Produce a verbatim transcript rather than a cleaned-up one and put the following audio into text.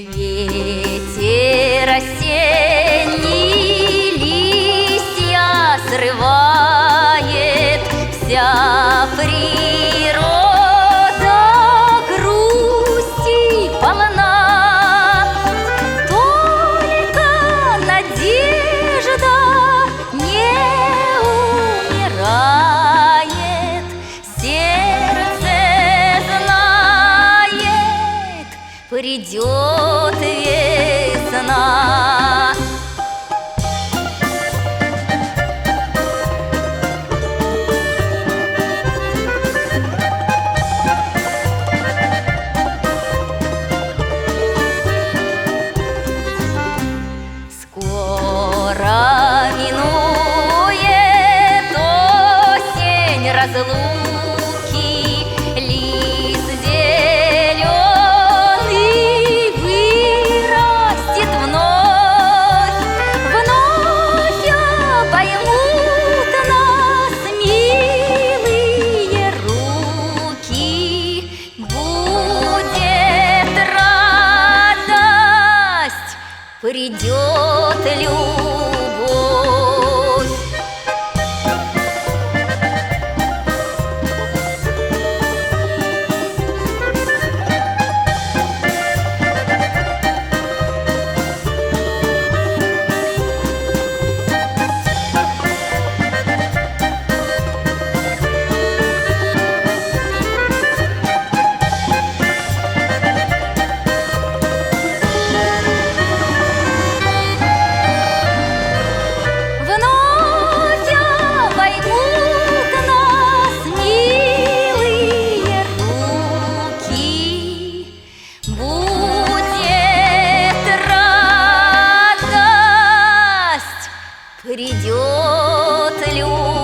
Ветер осенний листья срывает, вся природа грусти полна. Только надежда не умирает, сердце знает, придет весна. Скоро минует осень разлуки, лист зеленый вырастет вновь, вновь обоймут нас милые руки. Будет радость, придет любовь. Придет любовь.